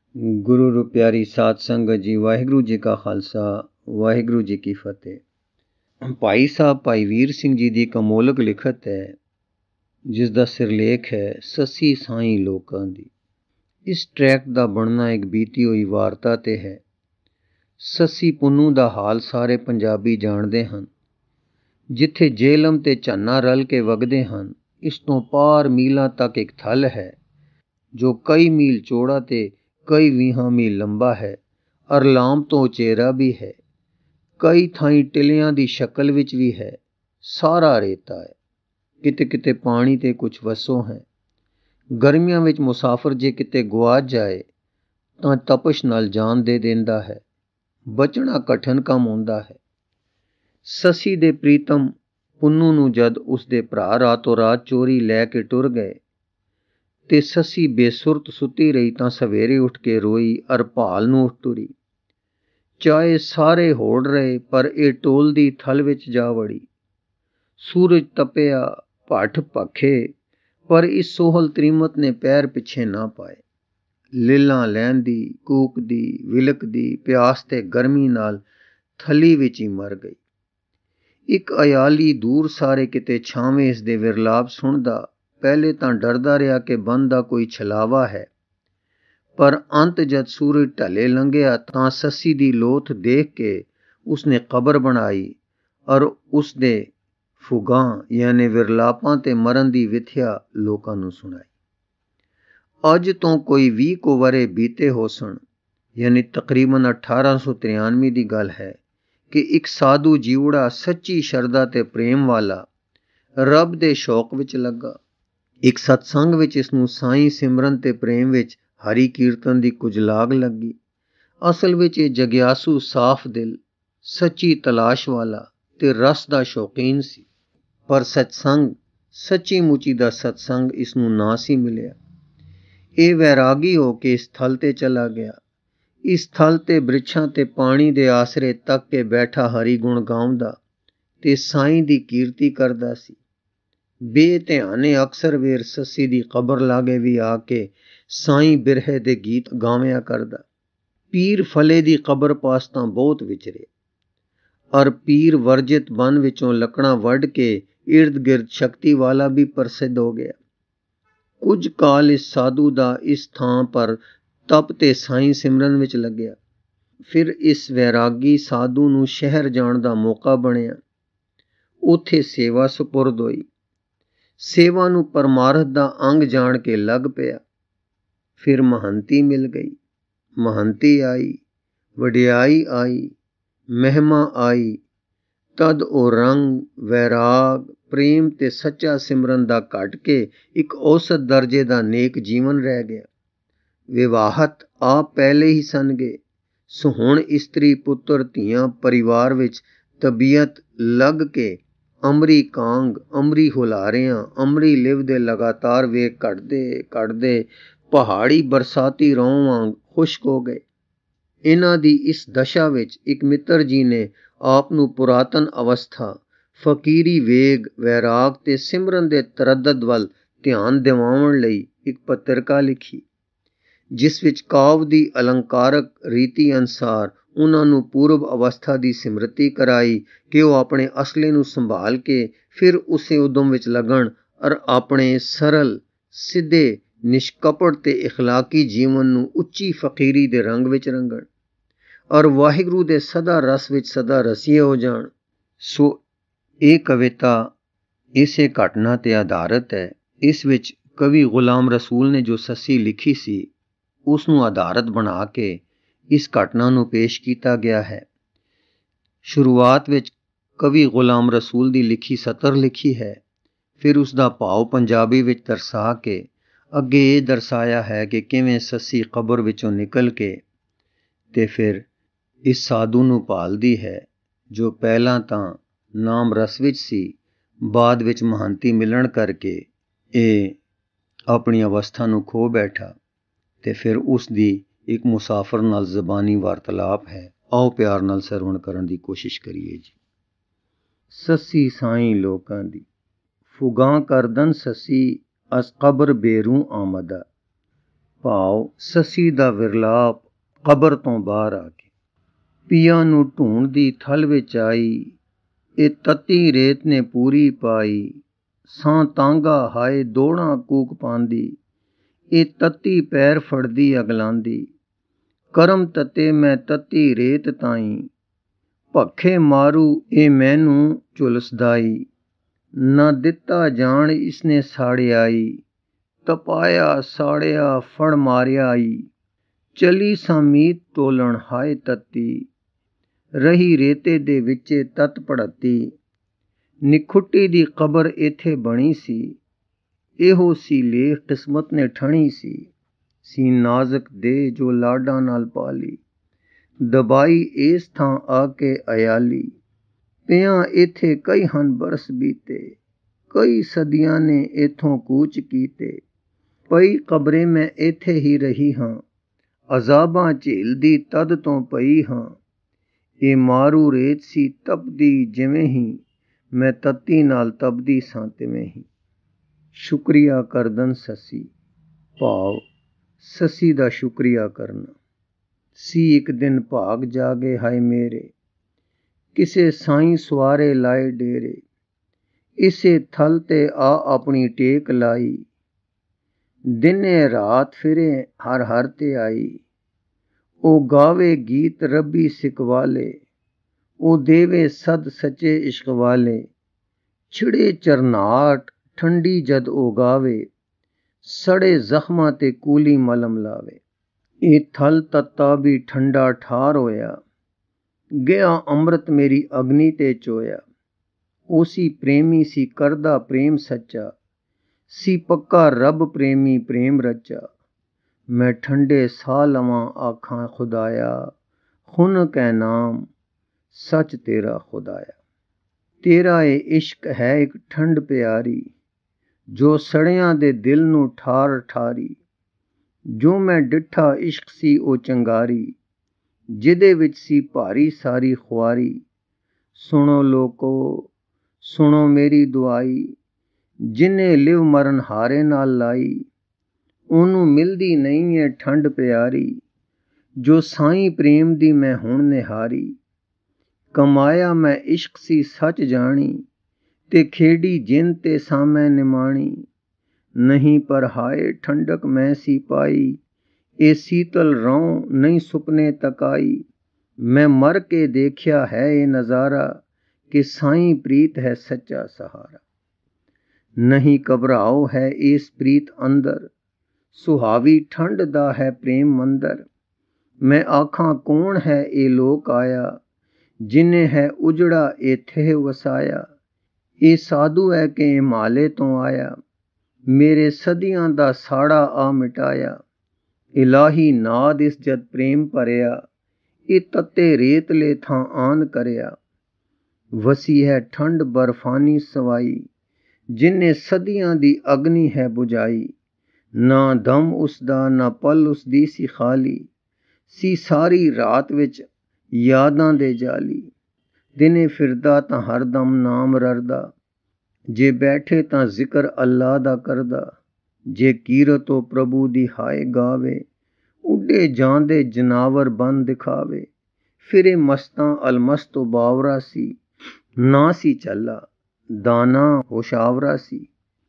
गुरु रू प्यारी साध संगत जी, वाहिगुरु जी का खालसा, वाहिगुरु जी की फतेह। भाई साहब भाई वीर सिंह जी की कमोलक लिखत है, जिसका सिरलेख है ससी साई लोकां दी। इस ट्रैक का बनना एक बीती हुई वारता ते है। ससी पुन्नू का हाल सारे पंजाबी जानते हैं। जिथे जेलम ते झन्ना रल के वगदे हैं, इस तो पार मीलों तक एक थल है जो कई मील चौड़ा ते कई 20 मील लंबा है। अरलाम तो उचेरा भी है, कई थाई टिलियां दी शक्ल विच भी है। सारा रेता है, किते किते पानी ते कुछ वसो है। गर्मियां विच मुसाफिर जे किते गुआच जाए तां तपश नाल जान दे देंदा है। बचना कठिन काम होंदा है। ससी दे प्रीतम पुन्नू नूं जद उसदे भरा रातों रात चोरी लै के टुर गए ते ससी बेसुरत सुती रही तां सवेरे उठ के रोई अर भाल नूं उठ टुरी। चाहे सारे होड़ रहे पर ये टोल दी थल विच जा वड़ी। सूरज तपया, भट्ठ भखे, पर इस सोहल त्रीमत ने पैर पिछे ना पाए। लीलां लैंदी, कूकदी, विलकदी, प्यास ते गर्मी नाल थली विच ही मर गई। एक अयाली दूर सारे किते छावें इस दे विरलाप सुनदा पहले तां डरदा रहा कि बन दा कोई छलावा है, पर अंत जद सूरज ढले लंघिया तां ससी दी लोथ देख के उसने कबर बनाई और उसदे फुगां यानी विरलापां ते मरन दी विथया लोकां नूं सुनाई। अज तो कोई 20 को वरे बीते हो सन, यानी तकरीबन 1893 दी गल है कि एक साधु जीवड़ा सच्ची शरदा ते प्रेम वाला रब दे शौक विच लगा। एक सत्संग विच इसनूं साईं सिमरन ते प्रेम विच हरि कीर्तन दी कुछ लाग लगी। असल विच ये जग्यासू साफ दिल, सच्ची तलाश वाला ते रस दा शौकीन सी, पर सत्संग सच्ची मुची दा सत्संग इसनूं ना सी मिलिया। ये वैरागी हो के इस थल ते चला गया। इस थल ते बृछां ते पानी दे आसरे तक के बैठा हरि गुण गाउंदा ते साईं दी कीर्ति करदा सी। बेध्याने अक्सर वेर ससी दी कबर लागे भी आके साईं बिरहे दे गीत गावया करदा। पीर फले दी कबर पास तां बहुत विचरे, और पीर वर्जित बन विचों लकड़ां वढ़ के इर्द गिर्द शक्ति वाला भी प्रसिद्ध हो गया। कुछ काल इस साधु दा इस थां पर तप ते साईं सिमरन विच लग्या। फिर इस वैरागी साधु नूं शहर जाण दा मौका बनिया। उत्थे सेवा सुपुरद होई। सेवा नूं परमारथ दा अंग जान के लग पिया। फिर महंती मिल गई। महंती आई, वडियाई आई, महिमा आई। तद ओ रंग, वैराग, प्रेम ते सच्चा सिमरन दा घट के एक औसत दर्जे दा नेक जीवन रह गया। विवाहत आप पहले ही सन गए, सो हुण इस्त्री पुत्र धीआं परिवार विच तबीयत लग के अमरी कांग, अमरी हुलारियां, अमरी लिव दे लगातार वेग घटदे पहाड़ी बरसाती रौं वांग खुश्क हो गए। इन्हां दी इस दशा विच एक मित्र जी ने आप नूं पुरातन अवस्था, फकीरी वेग, वैराग ते सिमरन दे तरद्दद वल ध्यान दिवाउण लई एक पत्रिका लिखी, जिस विच काव दी अलंकारक रीति अनुसार उन्हां नूं पूर्व अवस्था दी सिमरती कराई कि ਉਹ ਆਪਣੇ ਅਸਲੇ ਨੂੰ ਸੰਭਾਲ ਕੇ ਫਿਰ ਉਸੇ ਉਦਮ ਵਿੱਚ ਲੱਗਣ ਔਰ ਆਪਣੇ ਸਰਲ, ਸਿੱਧੇ, ਨਿਸ਼ਕਪਟ ਤੇ ਇਖਲਾਕੀ ਜੀਵਨ ਨੂੰ ਉੱਚੀ ਫਕੀਰੀ ਦੇ ਰੰਗ ਵਿੱਚ ਰੰਗਣ ਔਰ ਵਾਹਿਗੁਰੂ ਦੇ ਸਦਾ ਰਸ ਵਿੱਚ ਸਦਾ ਰਸੀਏ ਹੋ ਜਾਣ। ਸੋ ਇਹ ਕਵਿਤਾ ਇਸੇ ਘਟਨਾ ਤੇ ਆਧਾਰਿਤ ਹੈ। ਇਸ ਵਿੱਚ ਕਵੀ ਗੁਲਾਮ ਰਸੂਲ ਨੇ ਜੋ ਸੱਸੀ ਲਿਖੀ ਸੀ ਉਸ ਨੂੰ ਆਧਾਰਿਤ ਬਣਾ ਕੇ ਇਸ ਘਟਨਾ ਨੂੰ ਪੇਸ਼ ਕੀਤਾ ਗਿਆ ਹੈ। ਸ਼ੁਰੂਆਤ ਵਿੱਚ ਕਵੀ ਗੁਲਾਮ ਰਸੂਲ ਦੀ ਲਿਖੀ ਸਤਰ ਲਿਖੀ ਹੈ। ਫਿਰ ਉਸ ਦਾ ਭਾਵ ਪੰਜਾਬੀ ਵਿੱਚ ਦਰਸਾ ਕੇ ਅੱਗੇ ਇਹ ਦਰਸਾਇਆ ਹੈ ਕਿ ਕਿਵੇਂ ਸੱਸੀ ਕਬਰ ਵਿੱਚੋਂ ਨਿਕਲ ਕੇ ਤੇ ਫਿਰ ਇਸ ਸਾਧੂ ਨੂੰ ਭਾਲਦੀ ਹੈ ਜੋ ਪਹਿਲਾਂ ਤਾਂ ਨਾਮ ਰਸ ਵਿੱਚ ਸੀ, ਬਾਅਦ ਵਿੱਚ ਮਹੰਤੀ ਮਿਲਣ ਕਰਕੇ ਇਹ ਆਪਣੀ ਅਵਸਥਾ ਨੂੰ ਖੋ ਬੈਠਾ ਤੇ ਫਿਰ ਉਸ ਦੀ ਇੱਕ ਮੁਸਾਫਰ ਨਾਲ ਜ਼ਬਾਨੀ ਵਾਰਤਾਲਾਪ ਹੈ। ਆਓ ਪਿਆਰ ਨਾਲ ਸਰਵਣ ਕਰਨ ਦੀ ਕੋਸ਼ਿਸ਼ ਕਰੀਏ ਜੀ। ਸੱਸੀ ਸਾਈਂ ਲੋਕਾਂ ਦੀ ਫੁਗਾਂ ਕਰਦਨ ਸੱਸੀ ਅਸ ਕਬਰ ਬੇਰੂ ਆਮਦਾ। ਭਾਵ ਸੱਸੀ ਦਾ ਵਿਰਲਾਪ ਕਬਰ ਤੋਂ ਬਾਹਰ ਆ ਕੇ। ਪੀਆਂ ਨੂੰ ਢੂੰਡਦੀ ਥਲ ਵਿੱਚ ਆਈ, ਇਹ ਤੱਤੀ ਰੇਤ ਨੇ ਪੂਰੀ ਪਾਈ। ਸਾਂ ਤਾਂਗਾ ਹਾਏ ਦੌੜਾਂ ਕੂਕ ਪਾਂਦੀ, ਇਹ ਤੱਤੀ ਪੈਰ ਫੜਦੀ ਅਗਲਾਂਦੀ। ਕਰਮ ਤੱਤੇ ਮੈਂ ਤੱਤੀ ਰੇਤ ਤਾਈਂ, ਭੱਖੇ ਮਾਰੂ ਇਹ ਮੈਨੂੰ ਝੁਲਸਦਾਈ। ਨਾ ਦਿੱਤਾ ਜਾਣ ਇਸਨੇ ਸਾੜਿਆਈ, ਤਪਾਇਆ ਸਾੜਿਆ ਫੜ ਮਾਰਿਆਈ। ਚਲੀ ਸਾਂ ਮੀਤ ਤੋਲਣ ਹਾਏ ਤੱਤੀ, ਰਹੀ ਰੇਤੇ ਦੇ ਵਿੱਚੇ ਤਤ ਪੜਤੀ। ਨਿਖੁੱਟੀ ਦੀ ਕਬਰ ਇੱਥੇ ਬਣੀ ਸੀ, ਇਹੋ ਸੀ ਲੇਖ ਕਿਸਮਤ ਨੇ ਠਣੀ ਸੀ ਨਾਜ਼ਕ ਦੇ ਜੋ ਲਾਡਾਂ ਨਾਲ ਪਾਲੀ। ਦਬਾਈ ਇਸ ਥਾਂ ਆ ਕੇ ਅਯਾਲੀ, ਪਿਆਂ ਇੱਥੇ ਕਈ ਹਨ ਬਰਸ ਬੀਤੇ। ਕਈ ਸਦੀਆਂ ਨੇ ਇੱਥੋਂ ਕੂਚ ਕੀਤੇ, ਪਈ ਕਬਰੇ ਮੈਂ ਇੱਥੇ ਹੀ ਰਹੀ ਹਾਂ। ਅਜ਼ਾਬਾਂ ਝੇਲਦੀ ਤਦ ਤੋਂ ਪਈ ਹਾਂ, ਇਹ ਮਾਰੂ ਰੇਤ ਸੀ ਤਪਦੀ ਜਿਵੇਂ ਹੀ, ਮੈਂ ਤੱਤੀ ਨਾਲ ਤਪਦੀ ਸਾਂ ਤਿਵੇਂ ਹੀ। ਸ਼ੁਕਰੀਆ ਕਰਦਨ ਸੱਸੀ, ਭਾਵ ਸੱਸੀ ਦਾ ਸ਼ੁਕਰੀਆ ਕਰਨਾ। ਸੀ ਇੱਕ ਦਿਨ ਭਾਗ ਜਾਗੇ ਹਾਏ ਮੇਰੇ, ਕਿਸੇ ਸਾਈਂ ਸਵਾਰੇ ਲਾਏ ਡੇਰੇ। ਇਸੇ ਥਲ ਤੇ ਆ ਆਪਣੀ ਟੇਕ ਲਾਈ, ਦਿਨੇ ਰਾਤ ਫਿਰੇ ਹਰ ਹਰ ਤੇ ਆਈ। ਉਹ ਗਾਵੇ ਗੀਤ ਰੱਬੀ ਸਿਕਵਾਲੇ, ਉਹ ਦੇਵੇ ਸਦ ਸੱਚੇ ਇਸ਼ਕ ਵਾਲੇ। ਛਿੜੇ ਚਰਨਾਟ ਠੰਡੀ ਜਦ ਉਹ ਗਾਵੇ, ਸੜੇ ਜ਼ਖਮਾਂ ਤੇ ਕੂਲੀ ਮਲਮ ਲਾਵੇ। ਇਹ ਥਲ ਤੱਤਾ ਵੀ ਠੰਡਾ ਠਾਰ ਹੋਇਆ, ਗਿਆ ਅੰਮ੍ਰਿਤ ਮੇਰੀ ਅਗਨੀ ਤੇ ਚੋਇਆ। ਉਸੀ ਪ੍ਰੇਮੀ ਸੀ ਕਰਦਾ ਪ੍ਰੇਮ ਸੱਚਾ, ਸੀ ਪੱਕਾ ਰੱਬ ਪ੍ਰੇਮੀ ਪ੍ਰੇਮ ਰਚਾ। ਮੈਂ ਠੰਡੇ ਸਾਹ ਲਵਾਂ ਆਖਾਂ ਖੁਦਾਇਆ, ਖੁਨ ਕੈ ਨਾਮ ਸੱਚ ਤੇਰਾ ਖੁਦਾਇਆ। ਤੇਰਾ ਇਹ ਇਸ਼ਕ ਹੈ ਇੱਕ ਠੰਡ ਪਿਆਰੀ, ਜੋ ਸੜਿਆਂ ਦੇ ਦਿਲ ਨੂੰ ਠਾਰ ਠਾਰੀ। ਜੋ ਮੈਂ ਡਿੱਠਾ ਇਸ਼ਕ ਸੀ ਉਹ ਚੰਗਾਰੀ, ਜਿਹਦੇ ਵਿੱਚ ਸੀ ਭਾਰੀ ਸਾਰੀ ਖੁਆਰੀ। ਸੁਣੋ ਲੋਕੋ ਸੁਣੋ ਮੇਰੀ ਦੁਆਈ, ਜਿਨੇ ਲਿਵ ਮਰਨ ਹਾਰੇ ਨਾਲ ਲਾਈ। ਉਹਨੂੰ ਮਿਲਦੀ ਨਹੀਂ ਹੈ ਠੰਡ ਪਿਆਰੀ, ਜੋ ਸਾਈਂ ਪ੍ਰੇਮ ਦੀ ਮੈਂ ਹੁਣ ਨਿਹਾਰੀ। ਕਮਾਇਆ ਮੈਂ ਇਸ਼ਕ ਸੀ ਸੱਚ ਜਾਣੀ, ਤੇ ਖੇਡੀ ਜਿੰਨ ਤੇ ਸਾਮੈ ਨਿਮਾਣੀ। ਨਹੀਂ ਪਰ ਹਾਏ ਠੰਡਕ ਮੈਂ ਸੀ ਪਾਈ, ਇਹ ਸੀਤਲ ਰੌਂ ਨਹੀਂ ਸੁਪਨੇ ਤਕਾਈ। ਮੈਂ ਮਰ ਕੇ ਦੇਖਿਆ ਹੈ ਇਹ ਨਜ਼ਾਰਾ, ਕਿ ਸਾਈਂ ਪ੍ਰੀਤ ਹੈ ਸੱਚਾ ਸਹਾਰਾ। ਨਹੀਂ ਘਬਰਾਓ ਹੈ ਇਸ ਪ੍ਰੀਤ ਅੰਦਰ, ਸੁਹਾਵੀ ਠੰਡ ਦਾ ਹੈ ਪ੍ਰੇਮ ਮੰਦਰ। ਮੈਂ ਆਖਾਂ ਕੌਣ ਹੈ ਇਹ ਲੋਕ ਆਇਆ, ਜਿਨੇ ਹੈ ਉਜੜਾ ਇੱਥੇ ਵਸਾਇਆ। ਇਹ ਸਾਧੂ ਹੈ ਕਿ ਹਿਮਾਲੇ ਤੋਂ ਆਇਆ, ਮੇਰੇ ਸਦੀਆਂ ਦਾ ਸਾੜਾ ਆ ਮਿਟਾਇਆ। ਇਲਾਹੀ ਨਾਦ ਇਸ ਜਦ ਪ੍ਰੇਮ ਭਰਿਆ, ਇਹ ਤੱਤੇ ਰੇਤਲੇ ਥਾਂ ਆਨ ਕਰਿਆ। ਵਸੀ ਹੈ ਠੰਡ ਬਰਫਾਨੀ ਸਵਾਈ, ਜਿਨੇ ਸਦੀਆਂ ਦੀ ਅਗਨੀ ਹੈ ਬੁਝਾਈ। ਨਾ ਦਮ ਉਸਦਾ ਨਾ ਪਲ ਉਸਦੀ ਸੀ ਖਾਲੀ, ਸੀ ਸਾਰੀ ਰਾਤ ਵਿੱਚ ਯਾਦਾਂ ਦੇ ਜਾਲੀ। ਦਿਨੇ ਫਿਰਦਾ ਤਾਂ ਹਰਦਮ ਨਾਮ ਰਰਦਾ, ਜੇ ਬੈਠੇ ਤਾਂ ਜ਼ਿਕਰ ਅੱਲਾ ਦਾ ਕਰਦਾ। ਜੇ ਕੀਰਤੋ ਪ੍ਰਭੂ ਦੀ ਹਾਏ ਗਾਵੇ, ਉੱਡੇ ਜਾਂਦੇ ਜਨਾਵਰ ਬਨ ਦਿਖਾਵੇ। ਫਿਰੇ ਮਸਤਾਂ ਅਲਮਸਤੋ ਬਾਵਰਾ ਸੀ, ਨਾ ਸੀ ਚੱਲਾ ਦਾਨਾ ਹੋਸ਼ਾਵਰਾ ਸੀ।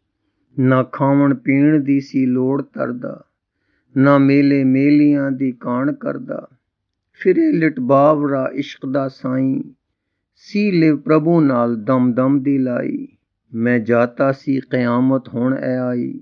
ਨਾ ਖਾਵਣ ਪੀਣ ਦੀ ਸੀ ਲੋੜ ਤਰਦਾ, ਨਾ ਮੇਲੇ ਮੇਲੀਆਂ ਦੀ ਕਾਣ ਕਰਦਾ। ਫਿਰੇ ਲਿਟ ਬਾਵਰਾ ਇਸ਼ਕ ਦਾ ਸਾਈਂ, ਸੀ ਲਿਵ ਪ੍ਰਭੂ ਨਾਲ ਦਮ ਦਮ ਦੀ ਲਾਈ। ਮੈਂ ਜਾਤਾ ਸੀ ਕਿਆਮਤ ਹੁਣ ਐ ਆਈ,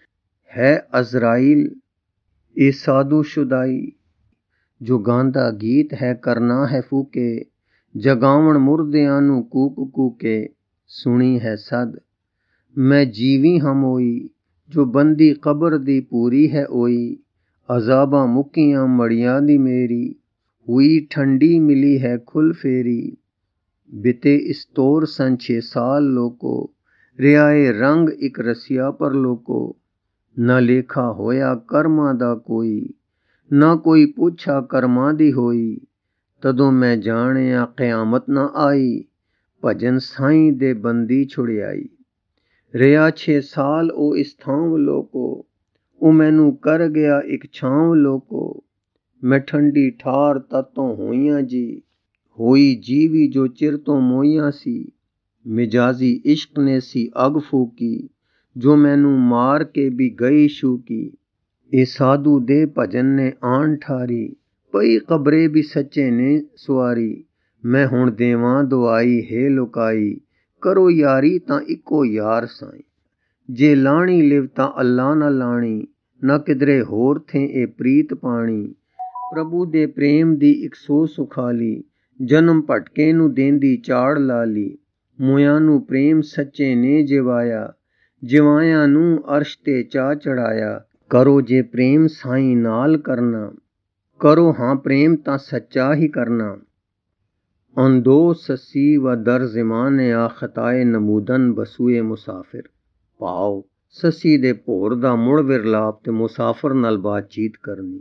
ਹੈ ਅਜ਼ਰਾਈਲ ਇਹ ਸਾਧੂ ਸ਼ੁਦਾਈ। ਜੋ ਗਾਂਦਾ ਗੀਤ ਹੈ ਕਰਨਾ ਹੈ ਫੂਕੇ, ਜਗਾਵਣ ਮੁਰਦਿਆਂ ਨੂੰ ਕੂਕ ਕੂਕੇ। ਸੁਣੀ ਹੈ ਸਦ ਮੈਂ ਜੀਵੀ ਹਾਂ ਮੋਈ, ਜੋ ਬੰਦੀ ਕਬਰ ਦੀ ਪੂਰੀ ਹੈ ਹੋਈ। ਅਜ਼ਾਬਾਂ ਮੁੱਕੀਆਂ ਮੜੀਆਂ ਦੀ ਮੇਰੀ, हुई ठंडी मिली है खुल फेरी। बिते इस तौर सन 6 साल लोको, रियाए रंग एक रसिया पर लोको। न लेखा होया कर्मां दा कोई, न कोई पुछा कर्मां दी होई। तदों मैं जानिया क़यामत न आई, भजन साईं दे बंदी छुड़ियाई। रिया 6 साल ओ इस थाम लोको, ਉਹ ਮੈਨੂੰ ਕਰ ਗਿਆ ਇੱਕ ਛਾਂਵ ਲੋਕੋ। ਮੈਂ ਠੰਡੀ ਠਾਰ ਤਤੋਂ ਹੋਈਆਂ ਜੀ, ਹੋਈ ਜੀਵੀ ਜੋ ਚਿਰ ਤੋਂ ਮੋਈਆਂ ਸੀ। ਮਿਜਾਜ਼ੀ ਇਸ਼ਕ ਨੇ ਸੀ ਅੱਗ ਫੂਕੀ, ਜੋ ਮੈਨੂੰ ਮਾਰ ਕੇ ਵੀ ਗਈ ਸ਼ੂਕੀ। ਇਹ ਸਾਧੂ ਦੇ ਭਜਨ ਨੇ ਆਣ ਠਾਰੀ, ਪਈ ਕਬਰੇ ਵੀ ਸੱਚੇ ਨੇ ਸਵਾਰੀ। ਮੈਂ ਹੁਣ ਦੇਵਾਂ ਦੁਆਈ ਹੈ ਲੁਕਾਈ, ਕਰੋ ਯਾਰੀ ਤਾਂ ਇੱਕੋ ਯਾਰ ਸਾਈਂ। ਜੇ ਲਾਣੀ ਲਿਵ ਤਾਂ ਅੱਲਾ ਨਾ ਲਾਣੀ, ਨਾ ਕਿਧਰੇ ਹੋਰ ਥੇ ਇਹ ਪ੍ਰੀਤ ਪਾਣੀ। ਪ੍ਰਭੂ ਦੇ ਪ੍ਰੇਮ ਦੀ ਇੱਕ ਸੋ ਸੁਖਾਲੀ, ਜਨਮ ਭਟਕੇ ਨੂੰ ਦੇਂਦੀ ਚਾੜ ਲਾਲੀ। ਮੋਇਆਂ ਨੂੰ ਪ੍ਰੇਮ ਸੱਚੇ ਨੇ ਜਿਵਾਇਆ, ਜਿਵਾਇਆਂ ਨੂੰ ਅਰਸ਼ ਤੇ ਚਾ ਚੜਾਇਆ। ਕਰੋ ਜੇ ਪ੍ਰੇਮ ਸਾਈਂ ਨਾਲ ਕਰਨਾ, ਕਰੋ ਹਾਂ ਪ੍ਰੇਮ ਤਾਂ ਸੱਚਾ ਹੀ ਕਰਨਾ। ਅੰਦੋ ਸੱਸੀ ਵ ਦਰ ਜ਼ਮਾਨੇ ਆ ਖਤਾਏ ਨਮੂਦਨ ਬਸੂਏ ਮੁਸਾਫਿਰ। ਭਾਵ ਸੱਸੀ ਦੇ ਭੋਰ ਦਾ ਮੁੜ ਵਿਰਲਾਪ ਤੇ ਮੁਸਾਫਰ ਨਾਲ ਬਾਤਚੀਤ ਕਰਨੀ।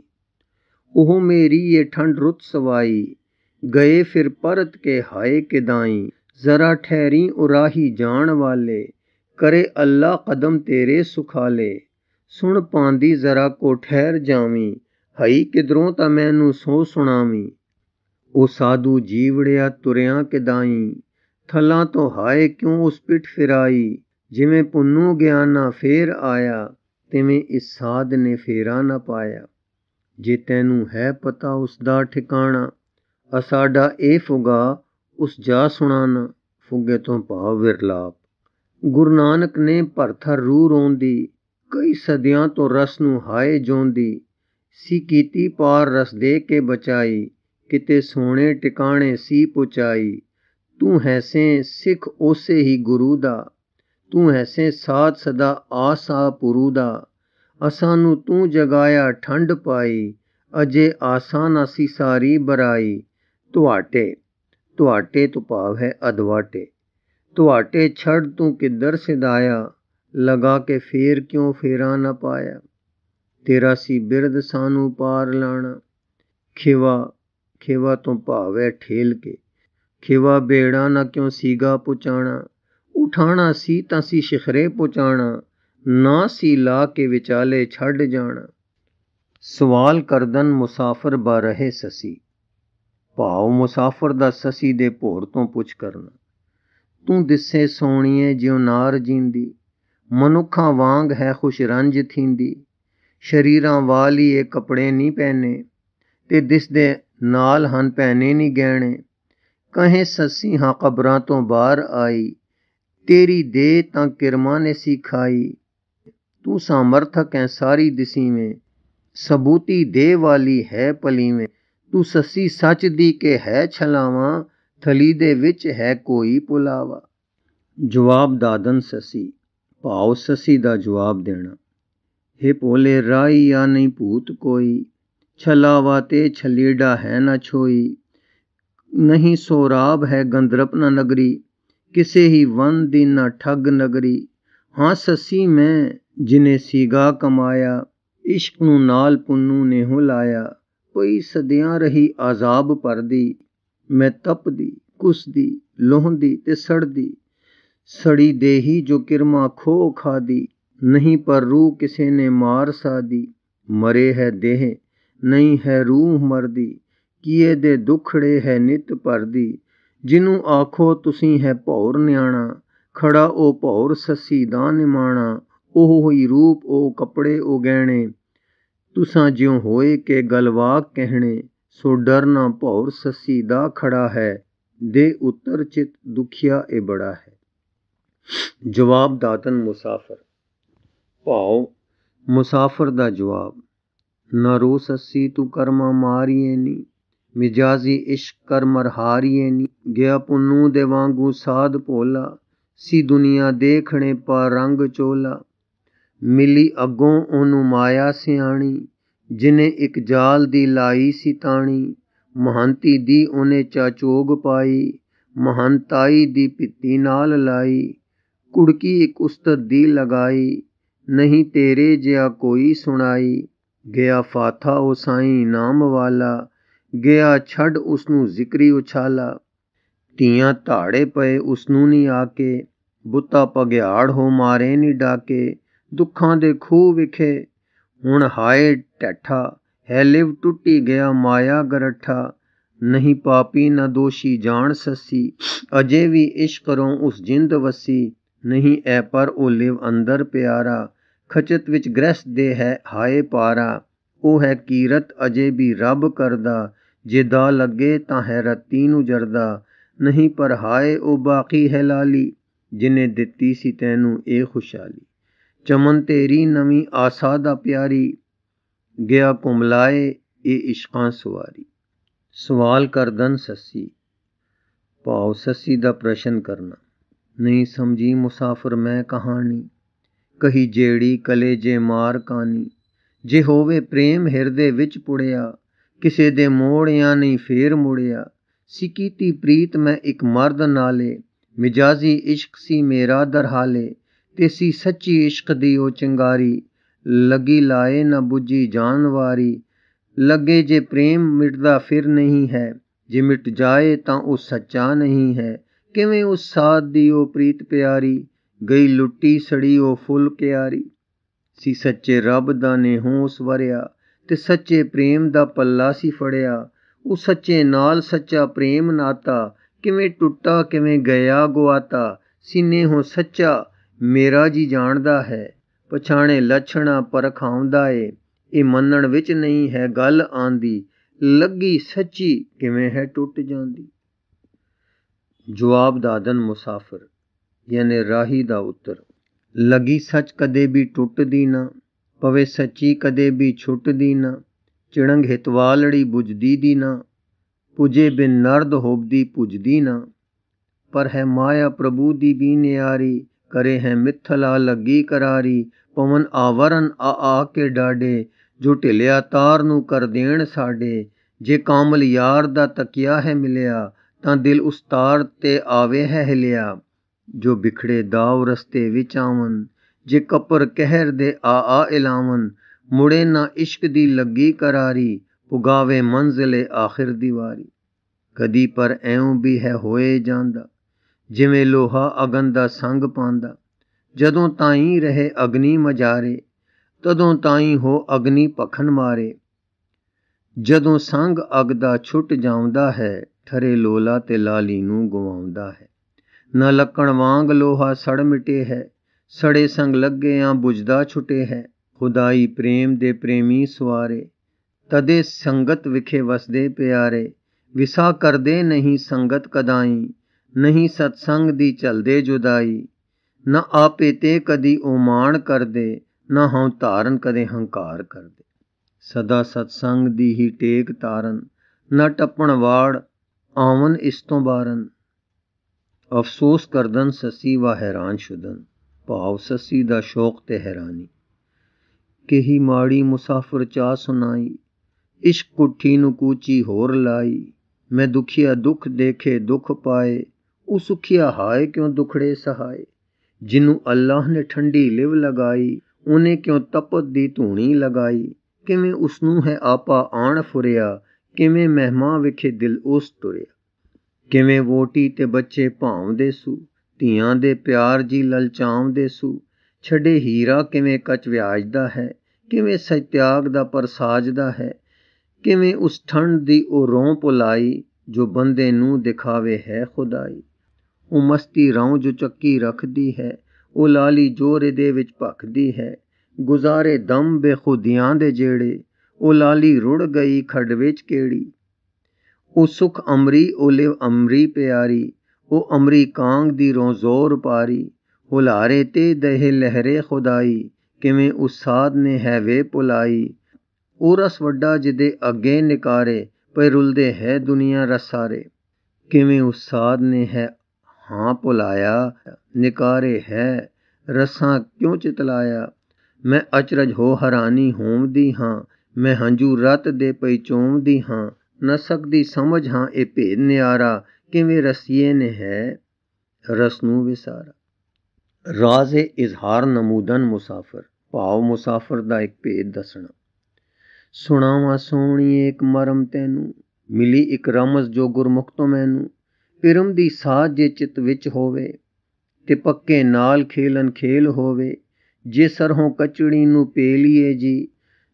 ਉਹ ਮੇਰੀ ਇਹ ਠੰਡ ਰੁੱਤ ਸਵਾਈ, ਗਏ ਫਿਰ ਪਰਤ ਕੇ ਹਾਏ ਕਿਦਾਈ। ਜ਼ਰਾ ਠਹਿਰੀ ਉਰਾਹੀ ਜਾਣ ਵਾਲੇ, ਕਰੇ ਅੱਲਾ ਕਦਮ ਤੇਰੇ ਸੁਖਾਲੇ। ਸੁਣ ਪਾਂਦੀ ਜ਼ਰਾ ਕੋ ਠਹਿਰ ਜਾਵੀਂ, ਹਈ ਕਿਧਰੋਂ ਤਾਂ ਮੈਨੂੰ ਸੋ ਸੁਣਾਵੀਂ। ਉਹ ਸਾਧੂ ਜੀਵੜਿਆ ਤੁਰਿਆਂ ਕਿਦਾਈ, ਥਲਾਂ ਤੋਂ ਹਾਏ ਕਿਉਂ ਉਸ ਪਿੱਠ ਫਿਰਾਈ। ਜਿਵੇਂ ਪੁੰਨੂ ਗਿਆ ਨਾ ਫੇਰ ਆਇਆ, ਤਿਵੇਂ ਇਸ ਸਾਧ ਨੇ ਫੇਰਾ ਨਾ ਪਾਇਆ। ਜੇ ਤੈਨੂੰ ਹੈ ਪਤਾ ਉਸ ਦਾ ਠਿਕਾਣਾ, ਅਸਾਡਾ ਇਹ ਫੁਗਾ ਉਸ ਜਾ ਸੁਣਾਣਾ। ਫੁਗੇ ਤੋਂ ਭਾਵ ਵਿਰਲਾਪ। ਗੁਰੂ ਨਾਨਕ ਨੇ ਭਰਥਰ ਰੂਹ ਰੋਂਦੀ, ਕਈ ਸਦੀਆਂ ਤੋਂ ਰਸ ਨੂੰ ਹਾਏ ਜੋਂਦੀ। ਸੀ ਕੀਤੀ ਪਾਰ ਰਸ ਦੇ ਕੇ ਬਚਾਈ, ਕਿਤੇ ਸੋਹਣੇ ਟਿਕਾਣੇ ਸੀ ਪੁਚਾਈ। ਤੂੰ ਹੈਸੇ ਸਿੱਖ ਉਸੇ ਹੀ ਗੁਰੂ ਦਾ, ਤੂੰ ਹੈਸੇ ਸਾਧ ਸਦਾ ਆਸਾ ਪੁਰੂ ਦਾ। ਅਸਾਂ ਨੂੰ ਤੂੰ ਜਗਾਇਆ ਠੰਡ ਪਾਈ, ਅਜੇ ਆਸਾਂ ਨਾ ਸੀ ਸਾਰੀ ਬਰਾਈ। ਤੁਹਾਡੇ, ਤੁਹਾਡੇ ਤੋਂ ਭਾਵ ਹੈ ਅਦਵਾਟੇ। ਤੁਹਾਡੇ ਛੱਡ ਤੂੰ ਕਿੱਧਰ ਸਿਧਾਇਆ, ਲਗਾ ਕੇ ਫੇਰ ਕਿਉਂ ਫੇਰਾ ਨਾ ਪਾਇਆ। ਤੇਰਾ ਸੀ ਬਿਰਦ ਸਾਨੂੰ ਪਾਰ ਲਾਣਾ। ਖਿਵਾ, ਖਿਵਾ ਤੋਂ ਭਾਵ ਹੈ ਠੇਲ ਕੇ। ਖਿਵਾ ਬੇੜਾ ਨਾ ਕਿਉਂ ਸੀਗਾ ਪੁਚਾਣਾ। ਉਠਾਣਾ ਸੀ ਤਾਂ ਸੀ ਸ਼ਿਖਰੇ ਪੁਚਾਣਾ, ਨਾ ਸੀ ਲਾ ਕੇ ਵਿਚਾਲੇ ਛੱਡ ਜਾਣਾ। ਸਵਾਲ ਕਰਦਨ ਮੁਸਾਫਰ ਬਾ ਰਹੇ ਸਸੀ। ਭਾਵ ਮੁਸਾਫਰ ਦਾ ਸਸੀ ਦੇ ਭੋਰ ਤੋਂ ਪੁੱਛ ਕਰਨਾ। ਤੂੰ ਦਿਸੇ ਸੋਹਣੀਏ ਜਿਉ ਨਾਰ ਜੀਂਦੀ, ਮਨੁੱਖਾਂ ਵਾਂਗ ਹੈ ਖੁਸ਼ ਰੰਜ ਥੀਂਦੀ। ਸ਼ਰੀਰਾਂ ਵਾਲੀ ਇਹ ਕੱਪੜੇ ਨਹੀਂ ਪਹਿਨੇ, ਤੇ ਦਿਸਦੇ ਨਾਲ ਹਨ ਪਹਿਨੇ ਨਹੀਂ ਗਹਿਣੇ। ਕਹੇ ਸੱਸੀ ਹਾਂ ਕਬਰਾਂ ਤੋਂ ਬਾਹਰ ਆਈ, ਤੇਰੀ ਦੇ ਤਾਂ ਕਿਰਮਾਂ ਨੇ ਸਿਖਾਈ। ਤੂੰ ਸਾਮਰਥਕ ਹੈ ਸਾਰੀ ਦਿਸੀਵੇਂ, ਸਬੂਤੀ ਦੇ ਵਾਲੀ ਹੈ ਪਲੀਵੇਂ। ਤੂੰ ਸੱਸੀ ਸੱਚ ਦੀ ਕਿ ਹੈ ਛਲਾਵਾਂ, ਥਲੀ ਦੇ ਵਿੱਚ ਹੈ ਕੋਈ ਪੁਲਾਵਾ। ਜਵਾਬ ਦਾਦਨ ਸੱਸੀ। ਭਾਵ ਸੱਸੀ ਦਾ ਜਵਾਬ ਦੇਣਾ। ਹੇ ਭੋਲੇ ਰਾਈ ਜਾਂ ਨਹੀਂ ਭੂਤ ਕੋਈ, ਛਲਾਵਾ ਤੇ ਛਲੀੜਾ ਹੈ ਨਾ ਛੋਈ। ਨਹੀਂ ਸੋਰਾਬ ਹੈ ਗੰਧਰਪ ਨਾ ਨਗਰੀ, ਕਿਸੇ ਹੀ ਵਨ ਦੀ ਨਾ ਠੱਗ ਨਗਰੀ। ਹਾਂ ਸੱਸੀ ਮੈਂ ਜਿਨੇ ਸੀਗਾ ਕਮਾਇਆ, ਇਸ਼ਕ ਨੂੰ ਨਾਲ ਪੁੰਨੂ ਨੇ ਹੋ ਲਾਇਆ। ਪਈ ਸਦੀਆਂ ਰਹੀ ਆਜ਼ਾਬ ਭਰਦੀ, ਮੈਂ ਤਪਦੀ ਕੁਸਦੀ ਲੋਹੰਦੀ ਤੇ ਸੜਦੀ। ਸੜੀ ਦੇਹੀ ਜੋ ਕਿਰਮਾ ਖੋ ਖਾਦੀ, ਨਹੀਂ ਪਰ ਰੂਹ ਕਿਸੇ ਨੇ ਮਾਰ ਸਾਦੀ। ਮਰੇ ਹੈ ਦੇਹ ਨਹੀਂ ਹੈ ਰੂਹ ਮਰਦੀ, ਕੀਏ ਦੇ ਦੁਖੜੇ ਹੈ ਨਿਤ ਭਰਦੀ। ਜਿਹਨੂੰ ਆਖੋ ਤੁਸੀਂ ਹੈ ਭੌਰ ਨਿਆਣਾ, ਖੜਾ ਉਹ ਭੌਰ ਸੱਸੀ ਦਾ ਨਿਮਾਣਾ। ਉਹ ਹੀ ਰੂਪ ਉਹ ਕੱਪੜੇ ਉਹ ਗਹਿਣੇ, ਤੁਸਾਂ ਜਿਉ ਹੋਏ ਕਿ ਗਲਵਾਕ ਕਹਿਣੇ। ਸੋ ਡਰ ਨਾ ਭੌਰ ਸੱਸੀ ਦਾ ਖੜਾ ਹੈ, ਦੇ ਉੱਤਰ ਚਿਤ ਦੁਖੀਆ ਇਹ ਬੜਾ ਹੈ। ਜਵਾਬ ਦਾਤਨ ਮੁਸਾਫਰ। ਭਾਵ ਮੁਸਾਫਰ ਦਾ ਜਵਾਬ। ਨਾ ਰੋ ਸੱਸੀ ਤੂੰ ਕਰਮਾ ਮਾਰੀਏ ਨੀ, ਮਿਜਾਜ਼ੀ ਇਸ਼ਕ ਕਰ ਮਰਹਾਰੀਏ ਨੀ। ਗਿਆ ਪੁੰਨੂ ਦੇ ਵਾਂਗੂ ਸਾਧ ਭੋਲਾ, ਸੀ ਦੁਨੀਆ ਦੇਖਣੇ ਪਾ ਰੰਗ ਚੋਲਾ। ਮਿਲੀ ਅੱਗੋਂ ਉਹਨੂੰ ਮਾਇਆ ਸਿਆਣੀ, ਜਿਨੇ ਇੱਕ ਜਾਲ ਦੀ ਲਾਈ ਸੀ ਤਾਣੀ। ਮਹੰਤੀ ਦੀ ਉਹਨੇ ਚਾਚੋਗ ਪਾਈ, ਮਹੰਤਾਈ ਦੀ ਪਿੱਤੀ ਨਾਲ ਲਾਈ। ਕੁੜਕੀ ਇੱਕ ਉਸਤਤ ਦੀ ਲਗਾਈ, ਨਹੀਂ ਤੇਰੇ ਜਿਹਾ ਕੋਈ ਸੁਣਾਈ। ਗਿਆ ਫਾਥਾ ਉਹ ਸਾਈਂ ਨਾਮ ਵਾਲਾ, ਗਿਆ ਛੱਡ ਉਸਨੂੰ ਜ਼ਿਕਰੀ ਉਛਾਲਾ। ਧੀਆਂ ਧਾੜੇ ਪਏ ਉਸਨੂੰ ਨਹੀਂ ਆਕੇ, ਬੁੱਤਾ ਪਗਿਆੜ ਹੋ ਮਾਰੇ ਨੀ ਡਾਕੇ। ਦੁੱਖਾਂ ਦੇ ਖੂਹ ਵਿਖੇ ਹੁਣ ਹਾਏ ਢੈਠਾ ਹੈ ਲਿਵ ਟੁੱਟੀ ਗਿਆ ਮਾਇਆ ਗਰਠਾ। ਨਹੀਂ ਪਾਪੀ ਨਾ ਦੋਸ਼ੀ ਜਾਣ ਸੱਸੀ, ਅਜੇ ਵੀ ਇਸ਼ਕਰੋਂ ਉਸ ਜਿੰਦ ਵਸੀ। ਨਹੀਂ ਐ ਪਰ ਉਹ ਲਿਵ ਅੰਦਰ ਪਿਆਰਾ, ਖਚਤ ਵਿੱਚ ਗ੍ਰਹਿਸਤ ਦੇ ਹੈ ਹਾਏ ਪਾਰਾ। ਉਹ ਹੈ ਕੀਰਤ ਅਜੇ ਵੀ ਰੱਬ ਕਰਦਾ, ਜੇ ਦਾ ਲੱਗੇ ਤਾਂ ਹੈ ਰੱਤੀ ਨੂੰ ਜਰਦਾ। ਨਹੀਂ ਪਰ ਹਾਏ ਉਹ ਬਾਕੀ ਹੈ ਲਾਲੀ, ਜਿਨੇ ਦਿੱਤੀ ਸੀ ਤੈਨੂੰ ਇਹ ਖੁਸ਼ਹਾਲੀ। ਚਮਨ ਤੇਰੀ ਨਵੀਂ ਆਸਾ ਦਾ ਪਿਆਰੀ, ਗਿਆ ਕੁਮਲਾਏ ਇਹ ਇਸ਼ਕਾਂ ਸਵਾਰੀ। ਸਵਾਲ ਕਰਦਨ ਸੱਸੀ। ਭਾਵ ਸੱਸੀ ਦਾ ਪ੍ਰਸ਼ਨ ਕਰਨਾ। ਨਹੀਂ ਸਮਝੀ ਮੁਸਾਫਰ ਮੈਂ ਕਹਾਣੀ, ਕਹੀ ਜਿਹੜੀ ਕਲੇਜੇ ਮਾਰ ਕਾਨੀ। ਜੇ ਹੋਵੇ ਪ੍ਰੇਮ ਹਿਰਦੇ ਵਿੱਚ ਪੁੜਿਆ, ਕਿਸੇ ਦੇ ਮੋੜਿਆ ਨਹੀਂ ਫੇਰ ਮੁੜਿਆ। ਸੀ ਕੀਤੀ ਪ੍ਰੀਤ ਮੈਂ ਇੱਕ ਮਰਦ ਨਾਲੇ, ਮਿਜਾਜ਼ੀ ਇਸ਼ਕ ਸੀ ਮੇਰਾ ਦਰਹਾਲੇ। ਤੇ ਸੀ ਸੱਚੀ ਇਸ਼ਕ ਦੀ ਉਹ ਚਿੰਗਾਰੀ, ਲੱਗੀ ਲਾਏ ਨਾ ਬੁੱਝੀ ਜਾਨਵਾਰੀ। ਲੱਗੇ ਜੇ ਪ੍ਰੇਮ ਮਿਟਦਾ ਫਿਰ ਨਹੀਂ ਹੈ, ਜੇ ਮਿਟ ਜਾਏ ਤਾਂ ਉਹ ਸੱਚਾ ਨਹੀਂ ਹੈ। ਕਿਵੇਂ ਉਸ ਸਾਧ ਦੀ ਉਹ ਪ੍ਰੀਤ ਪਿਆਰੀ, ਗਈ ਲੁੱਟੀ ਸੜੀ ਉਹ ਫੁੱਲ ਕਿਆਰੀ। ਸੀ ਸੱਚੇ ਰੱਬ ਦਾ ਨੇਹੋਂ ਸਵਰਿਆ, ਤੇ ਸੱਚੇ ਪ੍ਰੇਮ ਦਾ ਪੱਲਾ ਸੀ ਫੜਿਆ। ਉਹ ਸੱਚੇ ਨਾਲ ਸੱਚਾ ਪ੍ਰੇਮ ਨਾਤਾ, ਕਿਵੇਂ ਟੁੱਟਾ ਕਿਵੇਂ ਗਿਆ ਗੁਆਤਾ। ਸੀਨੇਹੋਂ ਸੱਚਾ ਮੇਰਾ ਜੀ ਜਾਣਦਾ ਹੈ, ਪਛਾਣੇ ਲੱਛਣਾ ਪਰਖ ਆਉਂਦਾ ਏ। ਇਹ ਮੰਨਣ ਵਿੱਚ ਨਹੀਂ ਹੈ ਗੱਲ ਆਂਦੀ, ਲੱਗੀ ਸੱਚੀ ਕਿਵੇਂ ਹੈ ਟੁੱਟ ਜਾਂਦੀ। ਜਵਾਬ ਦਾਦਨ ਮੁਸਾਫਰ ਯਾਨੀ ਰਾਹੀ ਦਾ ਉੱਤਰ। ਲੱਗੀ ਸੱਚ ਕਦੇ ਵੀ ਟੁੱਟਦੀ ਨਾ, ਪਵੇ ਸੱਚੀ ਕਦੇ ਵੀ ਛੁੱਟਦੀ ਨਾ। ਚਿੜੰਗ ਹਿਤਵਾਲੜੀ ਬੁਝਦੀ ਦੀ ਨਾ, ਪੁਜੇ ਬਿਨ ਨਰਦ ਹੋਬਦੀ ਪੁੱਜਦੀ ਨਾ। ਪਰ ਹੈ ਮਾਇਆ ਪ੍ਰਭੂ ਦੀ ਵੀ ਨਿਆਰੀ, ਕਰੇ ਹੈ ਮਿੱਥਲਾ ਲੱਗੀ ਕਰਾਰੀ। ਪਵਨ ਆਵਰਨ ਆ ਕੇ ਡਾਡੇ, ਜੋ ਢਿਲਿਆ ਤਾਰ ਨੂੰ ਕਰ ਦੇਣ ਸਾਡੇ। ਜੇ ਕਾਮਲ ਯਾਰ ਦਾ ਤਕਿਆ ਹੈ ਮਿਲਿਆ, ਤਾਂ ਦਿਲ ਉਸ ਤਾਰ ਤੇ ਆਵੇ ਹੈ ਹਿਲਿਆ। ਜੋ ਬਿਖੜੇ ਦਾਵ ਰਸਤੇ ਵਿੱਚ ਆਵਨ, ਜੇ ਕਪਰ ਕਹਿਰ ਦੇ ਆ ਇਲਾਵਨ। ਮੁੜੇ ਨਾ ਇਸ਼ਕ ਦੀ ਲੱਗੀ ਕਰਾਰੀ, ਪੁਗਾਵੇ ਮੰਜ਼ਿਲੇ ਆਖਿਰ ਦੀ ਵਾਰੀ। ਕਦੀ ਪਰ ਐਉਂ ਵੀ ਹੈ ਹੋਏ ਜਾਂਦਾ, ਜਿਵੇਂ ਲੋਹਾ ਅਗਨ ਦਾ ਸੰਗ ਪਾਂਦਾ। ਜਦੋਂ ਤਾਈਂ ਰਹੇ ਅਗਨੀ ਮਜਾਰੇ, ਤਦੋਂ ਤਾਈਂ ਹੋ ਅਗਨੀ ਭਖਨ ਮਾਰੇ। ਜਦੋਂ ਸੰਗ ਅਗ ਦਾ ਛੁੱਟ ਜਾਉਂਦਾ ਹੈ, ਠਰੇ ਲੋਲਾ ਤੇ ਲਾਲੀ ਨੂੰ ਗਵਾਉਂਦਾ ਹੈ। ਨਾ ਲੱਕੜ ਵਾਂਗ ਲੋਹਾ ਸੜ ਮਿਟੇ ਹੈ, ਸੜੇ ਸੰਗ ਲੱਗਿਆਂ ਬੁਝਦਾ ਛੁਟੇ ਹੈ। ਖੁਦਾਈ ਪ੍ਰੇਮ ਦੇ ਪ੍ਰੇਮੀ ਸਵਾਰੇ, ਤਦੇ ਸੰਗਤ ਵਿਖੇ ਵਸਦੇ ਪਿਆਰੇ। ਵਿਸਾ ਕਰਦੇ ਨਹੀਂ ਸੰਗਤ ਕਦਾਈ, ਨਹੀਂ ਸਤਸੰਗ ਦੀ ਝਲਦੇ ਜੁਦਾਈ। ਨਾ ਆਪੇ ਤੇ ਕਦੀ ਉਹ ਮਾਣ ਕਰਦੇ, ਨਾ ਹਉ ਧਾਰਨ ਕਦੇ ਹੰਕਾਰ ਕਰਦੇ। ਸਦਾ ਸਤਸੰਗ ਦੀ ਹੀ ਟੇਕ ਤਾਰਨ, ਨਾ ਟੱਪਣ ਵਾੜ ਆਵਨ ਇਸ ਤੋਂ ਬਾਰਨ। ਅਫਸੋਸ ਕਰਦਨ ਸੱਸੀ ਵਾ ਹੈਰਾਨ ਸ਼ੁਦਨ। ਭਾਵ ਸੱਸੀ ਦਾ ਸ਼ੌਕ ਤੇ ਹੈਰਾਨੀ। ਕਹੀ ਮਾੜੀ ਮੁਸਾਫਰ ਚਾਹ ਸੁਣਾਈ, ਇਸ਼ਕ ਕੁੱਠੀ ਨੂੰ ਕੂਚੀ ਹੋਰ ਲਾਈ। ਮੈਂ ਦੁਖੀਆ ਦੁੱਖ ਦੇਖੇ ਦੁੱਖ ਪਾਏ, ਉਹ ਸੁਖੀਆ ਹਾਏ ਕਿਉਂ ਦੁਖੜੇ ਸਹਾਏ। ਜਿਹਨੂੰ ਅੱਲਾਹ ਨੇ ਠੰਡੀ ਲਿਵ ਲਗਾਈ, ਉਹਨੇ ਕਿਉਂ ਤਪਤ ਦੀ ਧੂਣੀ ਲਗਾਈ। ਕਿਵੇਂ ਉਸਨੂੰ ਹੈ ਆਪਾ ਆਣ ਫੁਰਿਆ, ਕਿਵੇਂ ਮਹਿਮਾ ਵਿਖੇ ਦਿਲ ਉਸ ਤੁਰਿਆ। ਕਿਵੇਂ ਵੋਟੀ ਤੇ ਬੱਚੇ ਭਾਵਦੇ ਸੂ, ਧੀਆਂ ਦੇ ਪਿਆਰ ਜੀ ਲਲਚਾਉਂਦੇ ਸੂ। ਛੱਡੇ ਹੀਰਾ ਕਿਵੇਂ ਕੱਚ ਵਿਆਜਦਾ ਹੈ, ਕਿਵੇਂ ਸਤਿਆਗ ਦਾ ਪਰ ਸਾਜਦਾ ਹੈ। ਕਿਵੇਂ ਉਸ ਠੰਡ ਦੀ ਉਹ ਰੋਂ ਭੁਲਾਈ, ਜੋ ਬੰਦੇ ਨੂੰ ਦਿਖਾਵੇ ਹੈ ਖੁਦਾਈ। ਉਹ ਮਸਤੀ ਰੌਂ ਜੋ ਚੱਕੀ ਰੱਖਦੀ ਹੈ, ਉਹ ਲਾਲੀ ਜੋ ਰਿਦੇ ਵਿੱਚ ਭਖਦੀ ਹੈ। ਗੁਜ਼ਾਰੇ ਦਮ ਬੇਖੁਦੀਆਂ ਦੇ ਜਿਹੜੇ, ਉਹ ਲਾਲੀ ਰੁੜ ਗਈ ਖੱਡ ਵਿੱਚ ਕਿਹੜੀ। ਉਹ ਸੁਖ ਅਮਰੀ ਉਹ ਲਿਵ ਅਮਰੀ ਪਿਆਰੀ, ਉਹ ਅਮਰੀ ਕਾਂਗ ਦੀ ਰੋਂ ਜ਼ੋਰ ਪਾਰੀ। ਹੁਲਾਰੇ ਤੇ ਦਹੇ ਲਹਿਰੇ ਖੁਦਾਈ, ਕਿਵੇਂ ਉਸ ਸਾਧ ਨੇ ਹੈ ਵੇ ਭੁਲਾਈ। ਉਹ ਰਸ ਵੱਡਾ ਜਿਹਦੇ ਅੱਗੇ ਨਿਕਾਰੇ, ਪਏ ਰੁਲਦੇ ਹੈ ਦੁਨੀਆ ਰਸਾਰੇ। ਕਿਵੇਂ ਉਸ ਸਾਧ ਨੇ ਹੈ ਹਾਂ ਭੁਲਾਇਆ, ਨਿਕਾਰੇ ਹੈ ਰਸਾਂ ਕਿਉਂ ਚਿਤਲਾਇਆ। ਮੈਂ ਅਚਰਜ ਹੋ ਹੈਰਾਨੀ ਹੋਂਵਦੀ ਹਾਂ, ਮੈਂ ਹੰਝੂ ਰਤ ਦੇ ਪਈ ਚੋਂਵਦੀ ਹਾਂ। ਨਾ ਸਕਦੀ ਸਮਝ ਹਾਂ ਇਹ ਭੇਦ ਨਿਆਰਾ, ਕਿਵੇਂ ਰਸੀਏ ਨੇ ਹੈ ਰਸ ਨੂੰ ਵਿਸਾਰਾ। ਰਾਜ਼ੇ ਇਜ਼ਹਾਰ ਨਮੂਦਨ ਮੁਸਾਫਰ। ਭਾਵ ਮੁਸਾਫਰ ਦਾ ਇੱਕ ਭੇਦ ਦੱਸਣਾ। ਸੁਣਾਵਾਂ ਸੋਹਣੀਏ ਇੱਕ ਮਰਮ ਤੈਨੂੰ, ਮਿਲੀ ਇੱਕ ਰਮਜ਼ ਜੋ ਗੁਰਮੁਖ ਤੋਂ ਮੈਨੂੰ। ਪਿਰਮ ਦੀ ਸਾਧ ਜੇ ਚਿੱਤ ਵਿੱਚ ਹੋਵੇ, ਤੇ ਪੱਕੇ ਨਾਲ ਖੇਲਨ ਖੇਲ ਹੋਵੇ। ਜੇ ਸਰਹੋਂ ਕਚੜੀ ਨੂੰ ਪੇ ਲਈਏ ਜੀ,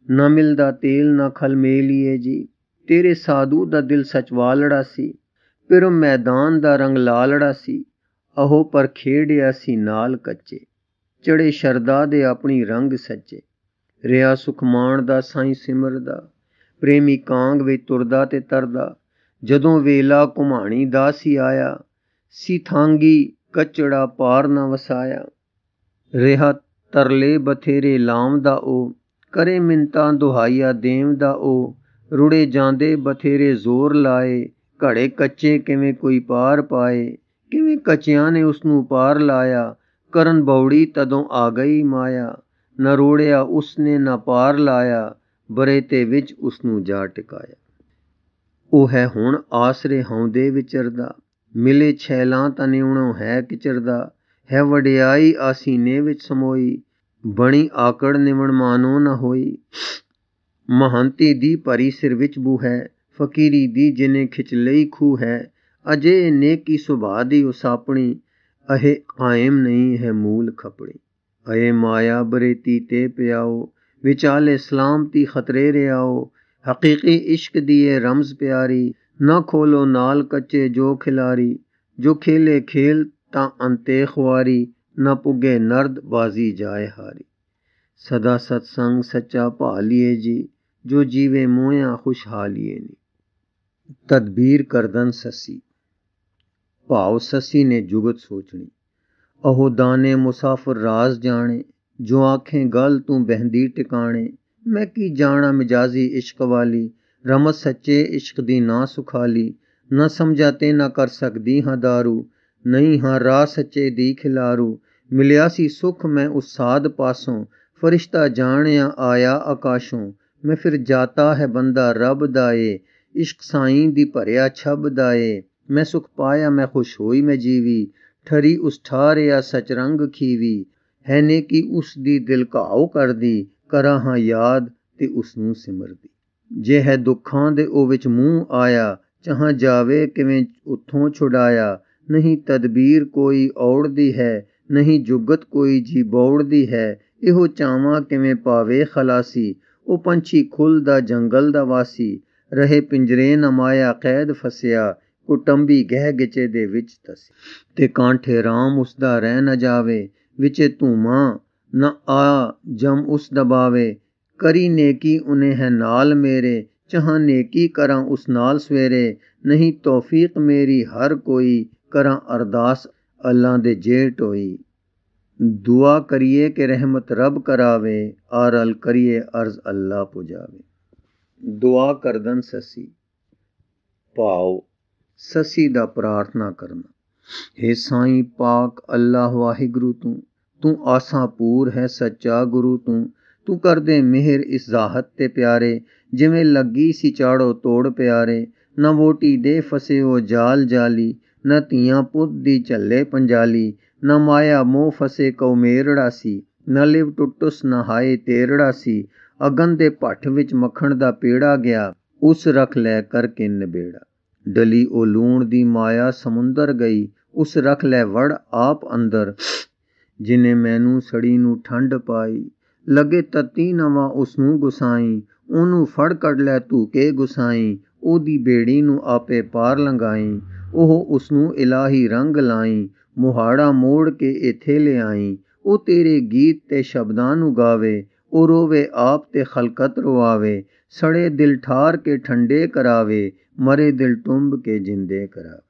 ਨਾ ਮਿਲਦਾ ਤੇਲ ਨਾ ਖਲ ਮੇਲੀਏ ਜੀ। ਤੇਰੇ ਸਾਧੂ ਦਾ ਦਿਲ ਸੱਚ ਵਾਲੜਾ ਸੀ, ਫਿਰ ਮੈਦਾਨ ਦਾ ਰੰਗ ਲਾਲੜਾ ਸੀ। ਅਹੋ ਪਰ ਖੇਡਿਆ ਸੀ ਨਾਲ ਕੱਚੇ, ਚੜੇ ਸ਼ਰਦਾ ਦੇ ਆਪਣੀ ਰੰਗ ਸੱਚੇ। ਰਿਹਾ ਸੁਖ ਮਾਣਦਾ ਸਾਈਂ ਸਿਮਰਦਾ, ਪ੍ਰੇਮੀ ਕਾਂਗ ਵਿੱਚ ਤੁਰਦਾ ਤੇ ਤਰਦਾ। ਜਦੋਂ ਵੇਲਾ ਘੁਮਾਣੀ ਦਾ ਸੀ ਆਇਆ, ਸੀ ਥਾਂਗੀ ਕਚੜਾ ਪਾਰ ਨਾ ਵਸਾਇਆ। ਰਿਹਾ ਤਰਲੇ ਬਥੇਰੇ ਲਾਮਦਾ ਉਹ, ਕਰੇ ਮਿੰਤਾਂ ਦੁਹਾਈਆ ਦੇਵਦਾ ਉਹ। ਰੁੜੇ ਜਾਂਦੇ ਬਥੇਰੇ ਜ਼ੋਰ ਲਾਏ, ਘੜੇ ਕੱਚੇ ਕਿਵੇਂ ਕੋਈ ਪਾਰ ਪਾਏ। ਕਿਵੇਂ ਕੱਚਿਆਂ ਨੇ ਉਸਨੂੰ ਪਾਰ ਲਾਇਆ, ਕਰਨ ਬੌੜੀ ਤਦੋਂ ਆ ਗਈ ਮਾਇਆ। ਨਾ ਰੋੜਿਆ ਉਸਨੇ ਨਾ ਪਾਰ ਲਾਇਆ, ਬਰੇ ਤੇ ਵਿੱਚ ਉਸਨੂੰ ਜਾ ਟਿਕਾਇਆ। ਉਹ ਹੈ ਹੁਣ ਆਸਰੇ ਹਉਦੇ ਵਿਚਰਦਾ, ਮਿਲੇ ਛੈਲਾਂ ਤਾਂ ਨਿਉਣੋਂ ਹੈ ਕਿਚਰਦਾ। ਹੈ ਵਡਿਆਈ ਆਸੀਨੇ ਵਿੱਚ ਸਮੋਈ, ਬਣੀ ਆਕੜ ਨਿਵਣ ਮਾਨੋ ਨਾ ਹੋਈ। ਮਹੰਤੀ ਦੀ ਭਰੀ ਸਿਰ ਵਿੱਚ ਬੂ ਹੈ, ਫਕੀਰੀ ਦੀ ਜਿਨੇ ਖਿੱਚ ਲਈ ਖੂਹ ਹੈ। ਅਜੇ ਨੇਕੀ ਸੁਭਾ ਦੀ ਉਸਾਪਣੀ, ਅਹੇ ਕਾਇਮ ਨਹੀਂ ਹੈ ਮੂਲ ਖਪੜੀ। ਅਏ ਮਾਇਆ ਬਰੇਤੀ ਤੇ ਪਿਆਓ, ਵਿਚਾਲੇ ਸਲਾਮਤੀ ਖਤਰੇ ਰਿਆਓ। ਹਕੀਕੀ ਇਸ਼ਕ ਦੀ ਇਹ ਰਮਜ਼ ਪਿਆਰੀ, ਨਾ ਖੋਲੋ ਨਾਲ ਕੱਚੇ ਜੋ ਖਿਲਾਰੀ। ਜੋ ਖੇਲੇ ਖੇਲ ਤਾਂ ਅੰਤੇ ਖੁਆਰੀ, ਨਾ ਪੁੱਗੇ ਨਰਦ ਬਾਜ਼ੀ ਜਾਏ ਹਾਰੀ। ਸਦਾ ਸਤਸੰਗ ਸੱਚਾ ਭਾਲੀਏ ਜੀ, ਜੋ ਜੀਵੇ ਮੋਇਆ ਖੁਸ਼ਹਾਲੀਏ ਨੀ। ਤਦਬੀਰ ਕਰਦਨ ਸੱਸੀ। ਭਾਵ ਸੱਸੀ ਨੇ ਜੁਗਤ ਸੋਚਣੀ। ਅਹੋ ਦਾਨੇ ਮੁਸਾਫਰ ਰਾਜ਼ ਜਾਣੇ, ਜੋ ਆਖੇ ਗੱਲ ਤੂੰ ਬਹਿੰਦੀ ਟਿਕਾਣੇ। ਮੈਂ ਕੀ ਜਾਣਾ ਮਿਜਾਜ਼ੀ ਇਸ਼ਕ ਵਾਲੀ, ਰਮਤ ਸੱਚੇ ਇਸ਼ਕ ਦੀ ਨਾ ਸੁਖਾਲੀ। ਨਾ ਸਮਝਾ ਤੇ ਨਾ ਕਰ ਸਕਦੀ ਹਾਂ ਦਾਰੂ, ਨਹੀਂ ਹਾਂ ਰਾਹ ਸੱਚੇ ਦੀ ਖਿਲਾਰੂ। ਮਿਲਿਆ ਸੀ ਸੁਖ ਮੈਂ ਉਸ ਸਾਧ ਪਾਸੋਂ, ਫਰਿਸ਼ਤਾ ਜਾਣਿਆ ਆਇਆ ਆਕਾਸ਼ੋਂ। ਮੈਂ ਫਿਰ ਜਾਤਾ ਹੈ ਬੰਦਾ ਰੱਬ ਦਾ ਏ, ਇਸ਼ਕ ਸਾਈਂ ਦੀ ਭਰਿਆ ਛੱਬ ਦਾ ਏ। ਮੈਂ ਸੁਖ ਪਾਇਆ ਮੈਂ ਖੁਸ਼ ਹੋਈ ਮੈਂ ਜੀਵੀ, ਠਰੀ ਉਸ ਠਾਰਿਆ ਸਚ ਰੰਗ ਖੀਵੀ। ਹੈ ਨੇਕੀ ਉਸ ਦੀ ਦਿਲ ਘਾਉ ਕਰਦੀ, ਕਰਾਂ ਹਾਂ ਯਾਦ ਤੇ ਉਸਨੂੰ ਸਿਮਰਦੀ। ਜੇ ਹੈ ਦੁੱਖਾਂ ਦੇ ਉਹ ਵਿੱਚ ਮੂੰਹ ਆਇਆ, ਚਾਹਾਂ ਜਾਵੇ ਕਿਵੇਂ ਉੱਥੋਂ ਛੁਡਾਇਆ। ਨਹੀਂ ਤਦਬੀਰ ਕੋਈ ਔੜਦੀ ਹੈ, ਨਹੀਂ ਜੁਗਤ ਕੋਈ ਜੀ ਬੌੜਦੀ ਹੈ। ਇਹੋ ਚਾਵਾਂ ਕਿਵੇਂ ਪਾਵੇ ਖਲਾਸੀ, ਉਹ ਪੰਛੀ ਖੁੱਲਦਾ ਜੰਗਲ ਦਾ ਵਾਸੀ। ਰਹੇ ਪਿੰਜਰੇ ਨਾ ਮਾਇਆ ਕੈਦ ਫਸਿਆ, ਕੁਟੰਬੀ ਗਹਿ ਗਿਚੇ ਦੇ ਵਿੱਚ ਤਸੀ। ਤੇ ਕਾਂਠੇ ਰਾਮ ਉਸਦਾ ਰਹਿ ਨਾ ਜਾਵੇ, ਵਿਚੇ ਧੂਮਾਂ ਨਾ ਆ ਜਮ ਉਸ ਦਬਾਵੇ। ਕਰੀ ਨੇਕੀ ਉਹਨੇ ਹੈ ਨਾਲ ਮੇਰੇ, ਚਾਹਾਂ ਨੇਕੀ ਕਰਾਂ ਉਸ ਨਾਲ ਸਵੇਰੇ। ਨਹੀਂ ਤੌਫੀਕ ਮੇਰੀ ਹਰ ਕੋਈ, ਕਰਾਂ ਅਰਦਾਸ ਅੱਲਾ ਦੇ ਜੇ ਟੋਈ। ਦੁਆ ਕਰੀਏ ਕਿ ਰਹਿਮਤ ਰੱਬ ਕਰਾਵੇ, ਆਰਲ ਕਰੀਏ ਅਰਜ਼ ਅੱਲਾ ਪੁਜਾਵੇ। ਦੁਆ ਕਰਦਨ ਸੱਸੀ। ਭਾਵ ਸੱਸੀ ਦਾ ਪ੍ਰਾਰਥਨਾ ਕਰਨਾ। ਹੇ ਸਾਈਂ ਪਾਕ ਅੱਲਾਹ ਵਾਹਿਗੁਰੂ ਤੂੰ ਆਸਾਂ ਪੂਰ ਹੈ ਸੱਚਾ ਗੁਰੂ ਤੂੰ ਕਰਦੇ ਮਿਹਰ ਇਸ ਜ਼ਾਹਤ ਤੇ ਪਿਆਰੇ। ਜਿਵੇਂ ਲੱਗੀ ਸੀ ਚਾੜੋ ਤੋੜ ਪਿਆਰੇ, ਨਾ ਵੋਟੀ ਦੇ ਫਸੇ ਉਹ ਜਾਲ ਜਾਲੀ। ਨਾ ਧੀਆਂ ਪੁੱਤ ਦੀ ਝੱਲੇ ਪੰਜਾਲੀ, ਨਾ ਮਾਇਆ ਮੋਹ ਫਸੇ ਕਉ ਮੇਰੜਾ ਸੀ। ਨਾ ਲਿਵ ਟੁੱਟੁਸ ਨਾ ਹਾਏ ਤੇਰੜਾ ਸੀ। ਅਗਨ ਦੇ ਭੱਠ ਵਿੱਚ ਮੱਖਣ ਦਾ ਪੇੜਾ ਗਿਆ, ਉਸ ਰਖ ਲੈ ਕਰਕੇ ਨਿਬੇੜਾ। ਡਲੀ ਉਹ ਲੂਣ ਦੀ ਮਾਇਆ ਸਮੁੰਦਰ ਗਈ, ਉਸ ਰਖ ਲੈ ਵੜ ਆਪ ਅੰਦਰ। ਜਿਨੇ ਮੈਨੂੰ ਸੜੀ ਨੂੰ ਠੰਡ ਪਾਈ, ਲੱਗੇ ਤੱਤੀ ਨਵਾਂ ਉਸਨੂੰ ਗੁਸਾਈ। ਉਹਨੂੰ ਫੜ ਕੱਢ ਲੈ ਧੂਕੇ ਗੁਸਾਈ, ਉਹਦੀ ਬੇੜੀ ਨੂੰ ਆਪੇ ਪਾਰ ਲੰਘਾਈ। ਉਹ ਉਸਨੂੰ ਇਲਾਹੀ ਰੰਗ ਲਾਈ, ਮੁਹਾੜਾ ਮੋੜ ਕੇ ਇੱਥੇ ਲਿਆਈ। ਉਹ ਤੇਰੇ ਗੀਤ ਤੇ ਸ਼ਬਦਾਂ ਨੂੰ ਗਾਵੇ, ਉਹ ਰੋਵੇ ਆਪ ਤੇ ਖਲਕਤ ਰਵਾਵੇ। ਸੜੇ ਦਿਲ ਠਾਰ ਕੇ ਠੰਡੇ ਕਰਾਵੇ, ਮਰੇ ਦਿਲ ਟੁੰਬ ਕੇ ਜਿੰਦੇ ਕਰਾਵੇ।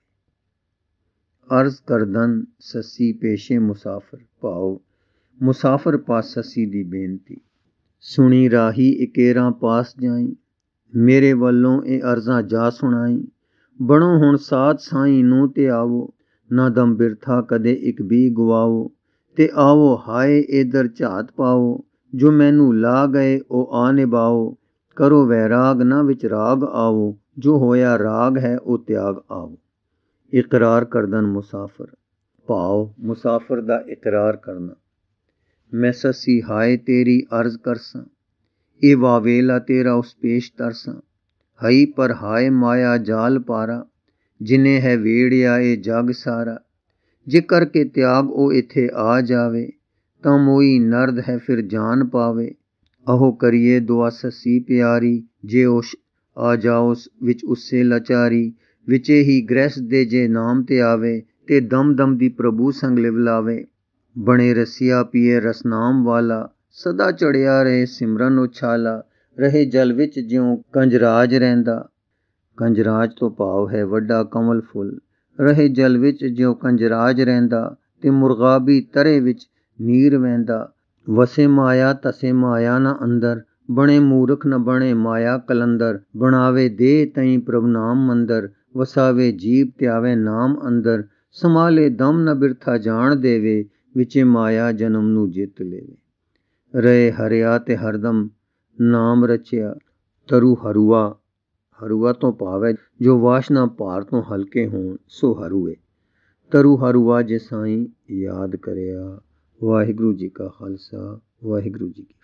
ਅਰਜ਼ ਕਰਦਨ ਸੱਸੀ ਪੇਸ਼ੇ ਮੁਸਾਫਰ। ਭਾਵ ਮੁਸਾਫਰ ਪਾਸ ਸੱਸੀ ਦੀ ਬੇਨਤੀ। ਸੁਣੀ ਰਾਹੀ ਇਕੇਰਾਂ ਪਾਸ ਜਾਈ, ਮੇਰੇ ਵੱਲੋਂ ਇਹ ਅਰਜ਼ਾਂ ਜਾ ਸੁਣਾਈ। ਬਣੋ ਹੁਣ ਸਾਧ ਸਾਈਂ ਨੂੰ ਤੇ ਆਵੋ, ਨਾ ਦਮ ਬਿਰਥਾ ਕਦੇ ਇੱਕ ਵੀ ਗਵਾਵੋ। ਤੇ ਆਵੋ ਹਾਏ ਏਧਰ ਝਾਤ ਪਾਵੋ, ਜੋ ਮੈਨੂੰ ਲਾ ਗਏ ਉਹ ਆ ਨਿਭਾਓ। ਕਰੋ ਵੈਰਾਗ ਨਾ ਵਿੱਚ ਰਾਗ ਆਵੋ, ਜੋ ਹੋਇਆ ਰਾਗ ਹੈ ਉਹ ਤਿਆਗ ਆਵੋ। ਇਕਰਾਰ ਕਰਦਨ ਮੁਸਾਫਰ। ਭਾਵ ਮੁਸਾਫਰ ਦਾ ਇਕਰਾਰ ਕਰਨਾ। ਮੈਂ ਸੱਸੀ ਹਾਏ ਤੇਰੀ ਅਰਜ਼ ਕਰਸਾਂ, ਇਹ ਵਾਵੇਲਾ ਤੇਰਾ ਉਸ ਪੇਸ਼ ਤਰਸਾਂ। ਹਈ ਪਰ ਹਾਏ ਮਾਇਆ ਜਾਲ ਪਾਰਾ, ਜਿਨੇ ਹੈ ਵੇੜਿਆ ਇਹ ਜਗ ਸਾਰਾ। ਜੇ ਕਰਕੇ ਤਿਆਗ ਉਹ ਇੱਥੇ ਆ ਜਾਵੇ, ਤਾਂ ਮੋਈ ਨਰਦ ਹੈ ਫਿਰ ਜਾਨ ਪਾਵੇ। ਅਹੋ ਕਰੀਏ ਦੁਆ ਸੱਸੀ ਪਿਆਰੀ, ਜੇ ਉਸ ਆ ਜਾਓਸ ਵਿੱਚ ਉਸੇ ਲਾਚਾਰੀ। ਵਿਚੇ ਹੀ ਗ੍ਰਹਿਸਤ ਦੇ ਜੇ ਨਾਮ ਤੇ ਆਵੇ, ਤੇ ਦਮ ਦਮ ਦੀ ਪ੍ਰਭੂ ਸੰਗ ਲਿਵ ਲਾਵੇ। ਬਣੇ ਰਸੀਆ ਪੀਏ ਰਸਨਾਮ ਵਾਲਾ, ਸਦਾ ਚੜਿਆ ਰਹੇ ਸਿਮਰਨ ਉਛਾਲਾ। ਰਹੇ ਜਲ ਵਿੱਚ ਜਿਉਂ ਕੰਜਰਾਜ ਰਹਿੰਦਾ, ਕੰਜਰਾਜ ਤੋਂ ਭਾਵ ਹੈ ਵੱਡਾ ਕਮਲ ਫੁੱਲ। ਰਹੇ ਜਲ ਵਿੱਚ ਜਿਉਂ ਕੰਜਰਾਜ ਰਹਿੰਦਾ, ਤੇ ਮੁਰਗਾਬੀ ਤਰੇ ਵਿੱਚ ਨੀਰ ਵਹਿੰਦਾ। ਵਸੇ ਮਾਇਆ ਤਸੇ ਮਾਇਆ ਨਾ ਅੰਦਰ, ਬਣੇ ਮੂਰਖ ਨ ਬਣੇ ਮਾਇਆ ਕਲੰਦਰ। ਬਣਾਵੇ ਦੇਹ ਤਈ ਪ੍ਰਭ ਨਾਮ ਮੰਦਰ, ਵਸਾਵੇ ਜੀਵ ਧਿਆਵੇ ਨਾਮ ਅੰਦਰ। ਸੰਭਾਲੇ ਦਮ ਨ ਬਿਰਥਾ ਜਾਣ ਦੇਵੇ, ਵਿਚੇ ਮਾਇਆ ਜਨਮ ਨੂੰ ਜਿੱਤ ਲੇਵੇ। ਰਹੇ ਹਰਿਆ ਤੇ ਹਰਦਮ ਨਾਮ ਰਚਿਆ। ਤਰੁ ਹਰੂਆ, ਹਰੂਆ ਤੋਂ ਭਾਵ ਹੈ ਜੋ ਵਾਸ਼ਨਾ ਭਾਰ ਤੋਂ ਹਲਕੇ ਹੋਣ, ਸੋ ਹਰੂਏ। ਤਰੁ ਹਰੂਆ ਜੇ ਸਾਈਂ ਯਾਦ ਕਰਿਆ। ਵਾਹਿਗੁਰੂ ਜੀ ਕਾ ਖਾਲਸਾ, ਵਾਹਿਗੁਰੂ ਜੀ ਕੀ